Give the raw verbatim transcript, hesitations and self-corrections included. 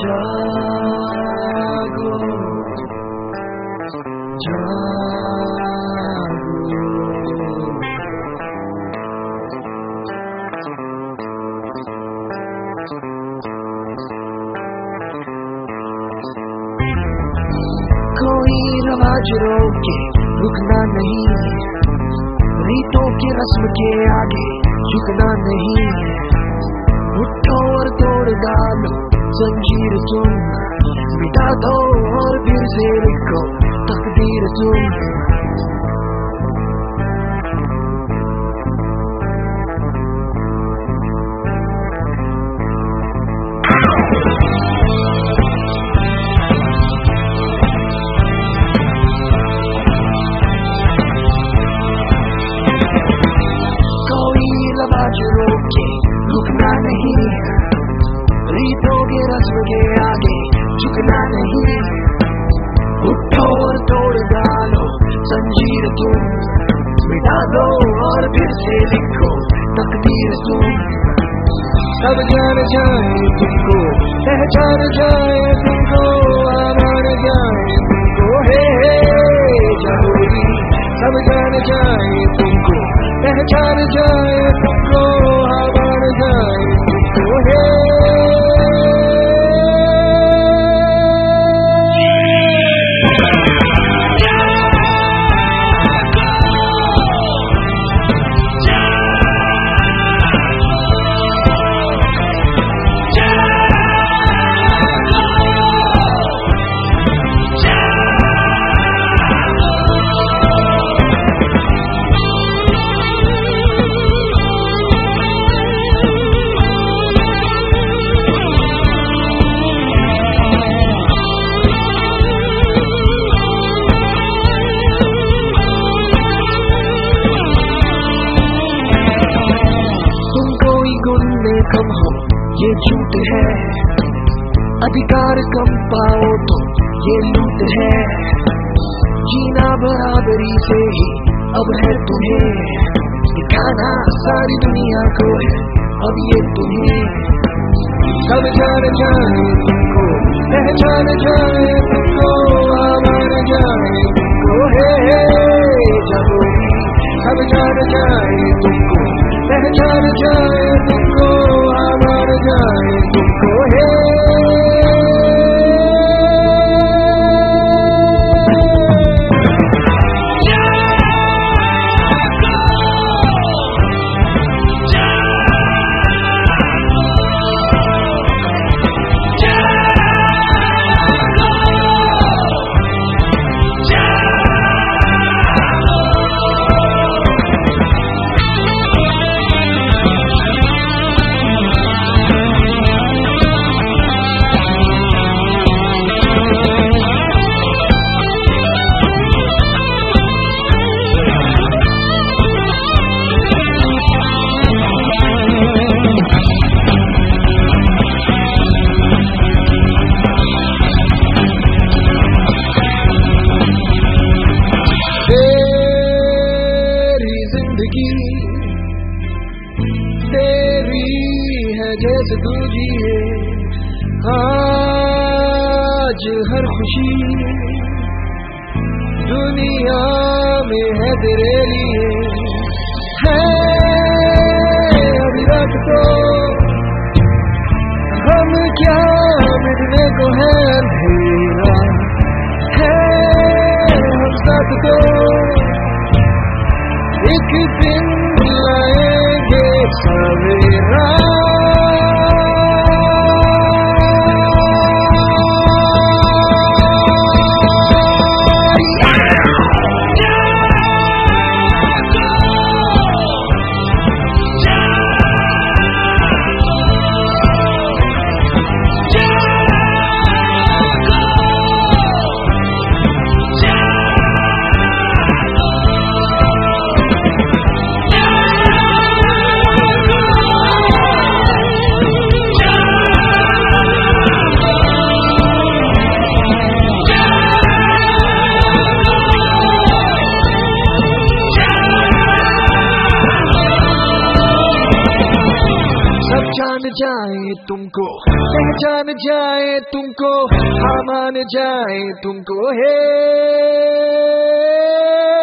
जागो कोई रवाज रोके रुकना नहीं, रीतों की रस्म के आगे झुकना नहीं। उठो और तोड़ डालो जंजीर तुम, मिटा दो और फिर से लिखो तकदीर तुम। आवाज रोके रुकना नहीं, रीतों के रस्म के आगे झुकना नहीं। उठो और तोड़ डालो जंजीर तुम, मिटा दो और फिर से लिखो तकदीर तुम। सब जान जाए तुमको, पहचान जाए तुमको, आमान जाए तुमको, हे हे जरूरी। सब जान जाए तुमको, पहचान जाए तुमको, आवाज जाए तुमको, हे कम हो ये झूठ है, अधिकार कम पाओ तो ये लूट है। जीना बराबरी से ही अब है तुम्हें, दिखाना सारी दुनिया को है अब ये तुम्हें। सब जान जाए तुमको, पहचान जाए तुमको, आवाज जाए तुमको, हे हे जरूरी। सब जान जाए तुमको, पहचान जाए तुमको, आवाज जाए तुमको, हे जैसे तू जिए आज हर खुशी दुनिया में है तेरे लिए। है अभी रात तो हम क्या मिलने को है अंधेरा, है हम साथ तो एक दिन लाएंगे सवेरा। जाए तुमको, पहचान जाए तुमको, हाँ मान जाए तुमको, हे